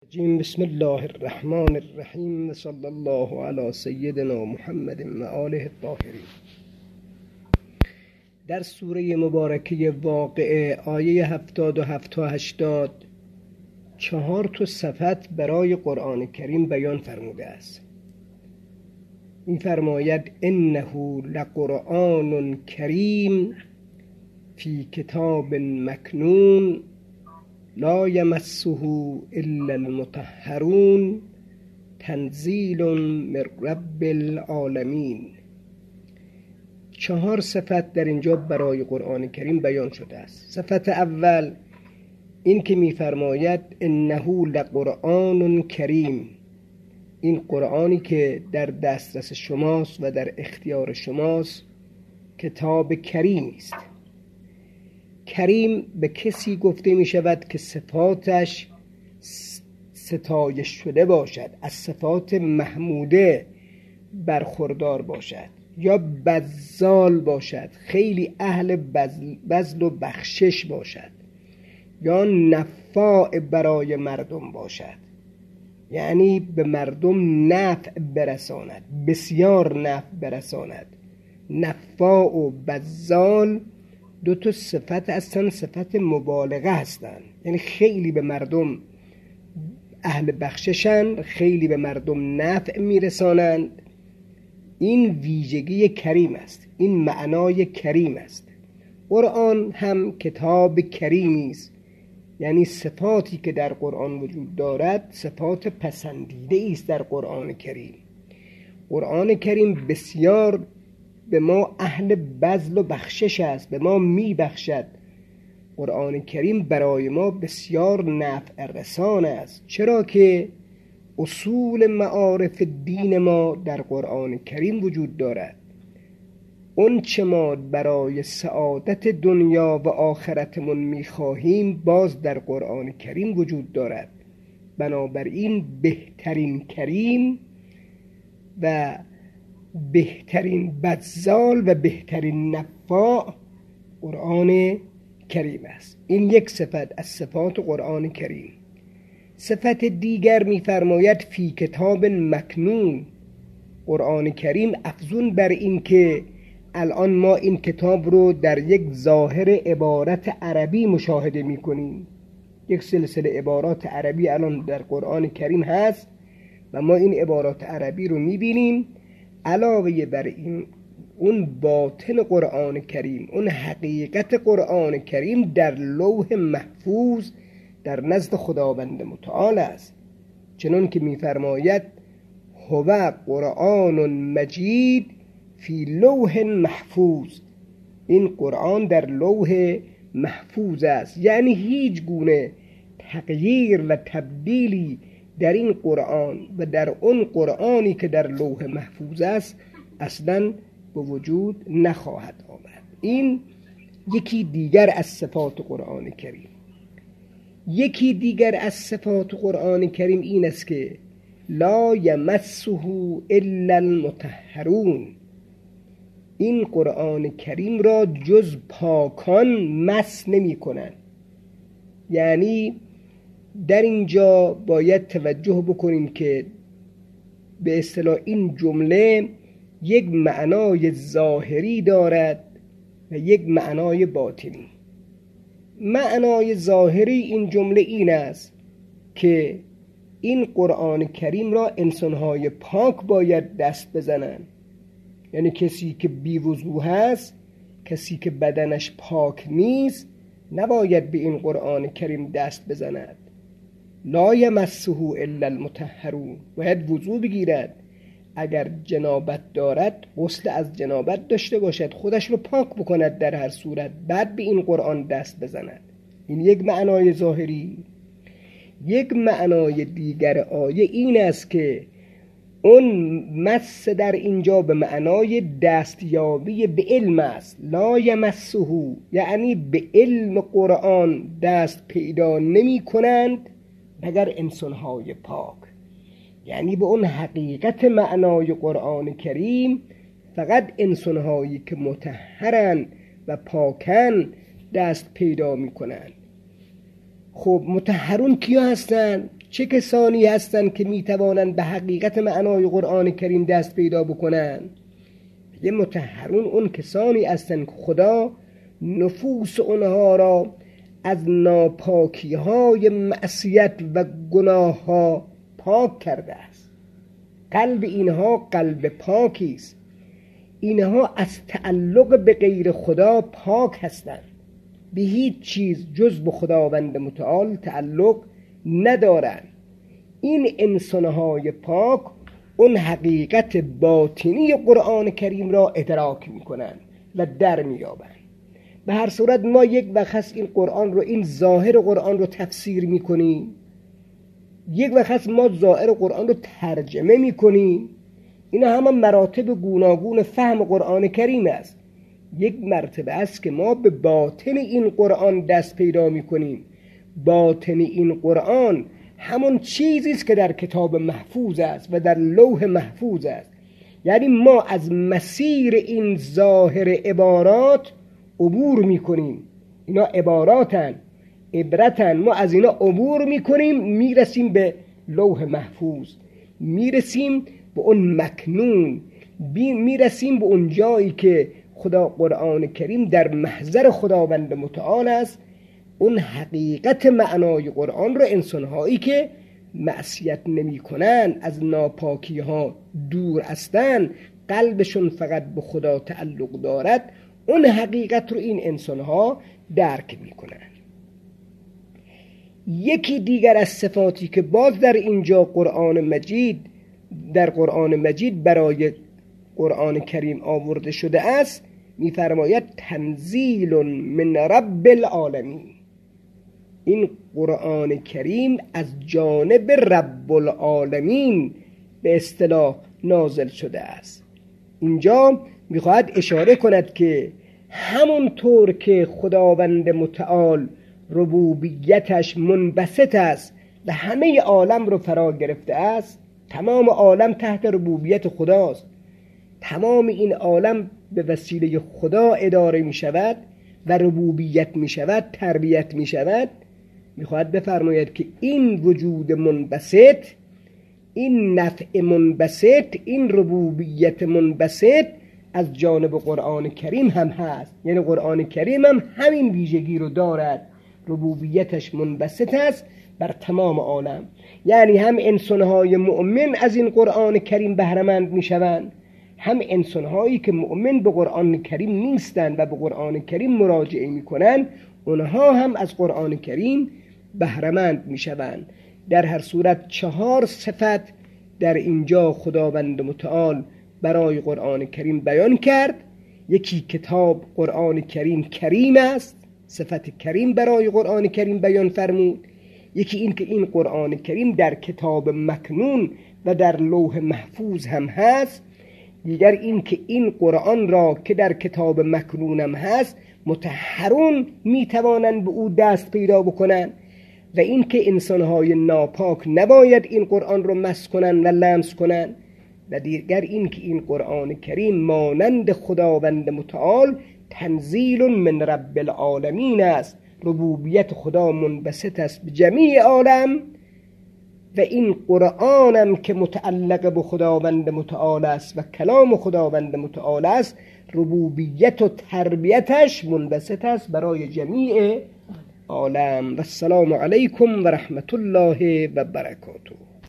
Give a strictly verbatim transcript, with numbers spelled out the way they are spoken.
بسم الله الرحمن الرحیم و صلی الله علی سیدنا محمد و آله الطاهرین. در سوره مبارکه واقعه آیه هفتاد و هفت تا هشتاد چهار تا صفت برای قرآن کریم بیان فرموده است. این فرماید انه لقرآن کریم فی کتاب مکنون لا یمسه الا المطهرون تنزیل من رب العالمین. چهار صفت در اینجا برای قرآن کریم بیان شده است. صفت اول این که می‌فرماید انه لقرآن کریم، این قرآنی که در دسترس شماست و در اختیار شماست کتاب کریمی است. کریم به کسی گفته می شود که صفاتش ستایش شده باشد، از صفات محموده برخوردار باشد، یا بذال باشد، خیلی اهل بذل, بذل و بخشش باشد، یا نفاع برای مردم باشد، یعنی به مردم نفع برساند، بسیار نفع برساند. نفاع و بذال دو تا صفت هستن، صفت مبالغه هستن، یعنی خیلی به مردم اهل بخششن، خیلی به مردم نفع میرسانند. این ویژگی کریم است، این معنای کریم است. قرآن هم کتاب کریمی است، یعنی صفاتی که در قرآن وجود دارد صفات پسندیده است. در قرآن کریم قرآن کریم بسیار به ما اهل بذل و بخشش است، به ما می بخشد. قرآن کریم برای ما بسیار نفع رسان است، چرا که اصول معارف دین ما در قرآن کریم وجود دارد. اون چه ما برای سعادت دنیا و آخرتمون می خواهیم باز در قرآن کریم وجود دارد. بنابراین بهترین کریم و بهترین بذال و بهترین نفاع قرآن کریم است. این یک صفت از صفات قرآن کریم. صفت دیگر می‌فرماید فی کتاب مکنون. قرآن کریم افزون بر این که الان ما این کتاب رو در یک ظاهر عبارت عربی مشاهده می‌کنیم، یک سلسله عبارات عربی الان در قرآن کریم هست و ما این عبارات عربی رو می‌بینیم. علاوه بر این اون باطن قرآن کریم، اون حقیقت قرآن کریم در لوح محفوظ در نزد خداوند متعال است، چنان که می‌فرماید هو قرآن مجید فی لوح محفوظ. این قرآن در لوح محفوظ است، یعنی هیچ گونه تغییر و تبدیلی در این قرآن و در اون قرآنی که در لوح محفوظ است اصلا به وجود نخواهد آمد. این یکی دیگر از صفات قرآن کریم. یکی دیگر از صفات قرآن کریم این است که لا یمسه الا المطهرون. این قرآن کریم را جز پاکان مس نمی کنند. یعنی در اینجا باید توجه بکنیم که به اصطلاح این جمله یک معنای ظاهری دارد و یک معنای باطنی. معنای ظاهری این جمله این است که این قرآن کریم را انسان‌های پاک باید دست بزنند، یعنی کسی که بی‌وضو هست، کسی که بدنش پاک نیست نباید به این قرآن کریم دست بزند. لا یمسه الا المطهرون، باید وضو بگیرد. اگر جنابت دارد غسل از جنابت داشته باشد، خودش رو پاک بکند در هر صورت، بعد به این قرآن دست بزند. این یک معنای ظاهری. یک معنای دیگر آیه این است که اون مس در اینجا به معنای دستیابی به علم است. لا یمسه یعنی به علم قرآن دست پیدا نمی کنند مگر انسان‌های پاک، یعنی به اون حقیقت معنای قرآن کریم فقط انسان‌هایی که مطهرن و پاکن دست پیدا می کنند. خب مطهرون کیا هستن؟ چه کسانی هستند که میتوانند به حقیقت معنای قرآن کریم دست پیدا بکنند؟ یه مطهرون اون کسانی هستند که خدا نفوس اونها را از ناپاکی های معصیت و گناه ها پاک کرده است. قلب اینها قلب پاکی است. اینها از تعلق به غیر خدا پاک هستند، به هیچ چیز جز به خداوند متعال تعلق ندارند. این انسانهای پاک اون حقیقت باطنی قرآن کریم را ادراک میکنند و در میابند. به هر صورت ما یک وقت هست این قرآن رو، این ظاهر قرآن رو تفسیر میکنیم، یک وقت هست ما ظاهر قرآن رو ترجمه میکنیم. اینا همه مراتب گوناگون فهم قرآن کریم است. یک مرتبه است که ما به باطن این قرآن دست پیدا میکنیم. باطن این قرآن همون چیزی است که در کتاب محفوظ است و در لوح محفوظ است. یعنی ما از مسیر این ظاهر عبارات عبور میکنیم. اینا عباراتن، عبرتن. ما از اینا عبور میکنیم، میرسیم به لوح محفوظ، میرسیم به اون مکنون، میرسیم به اون جایی که خدا قرآن کریم در محضر خداوند متعال است. اون حقیقت معنای قرآن رو انسانهایی که معصیت نمی کنن، از ناپاکی ها دور هستن، قلبشون فقط به خدا تعلق دارد، اون حقیقت رو این انسانها درک می کنن. یکی دیگر از صفاتی که باز در اینجا قرآن مجید در قرآن مجید برای قرآن کریم آورده شده است، می‌فرماید تنزیل من رب العالمین. این قرآن کریم از جانب رب العالمین به اصطلاح نازل شده است. اینجا می‌خواهد اشاره کند که همونطور که خداوند متعال ربوبیتش منبسط است و همه عالم رو فرا گرفته است، تمام عالم تحت ربوبیت خداست، تمام این عالم به وسیله خدا اداره می شود و ربوبیت می شود، تربیت می شود. می خواهد بفرماید که این وجود منبسط، این نفع منبسط، این ربوبیت منبسط از جانب قرآن کریم هم هست. یعنی قرآن کریم هم همین ویژگی رو دارد، ربوبیتش منبسط است بر تمام عالم. یعنی هم انسانهای مؤمن از این قرآن کریم بهره‌مند میشوند، هم انسانهایی که مؤمن به قرآن کریم نیستند و به قرآن کریم مراجعه میکنند، اونها هم از قرآن کریم بهره‌مند میشوند. در هر صورت چهار صفت در اینجا خداوند متعال برای قرآن کریم بیان کرد. یکی کتاب قرآن کریم کریم است، صفت کریم برای قرآن کریم بیان فرمود. یکی این که این قرآن کریم در کتاب مکنون و در لوح محفوظ هم هست. دیگر این که این قرآن را که در کتاب مکنون هم هست مطهرون میتوانند به او دست پیدا بکنند، و این که انسانهای ناپاک نباید این قرآن رو مس کنند و لمس کنند. و دیگر این که این قرآن کریم مانند خداوند متعال تنزیل من رب العالمین است، ربوبیت خدا منبسط است به جمیع عالم، و این قرآنم که متعلق به خداوند متعال است و کلام خداوند متعال است، ربوبیت و تربیتش منبسط است برای جمیع عالم. و السلام علیکم و رحمت الله و برکاته.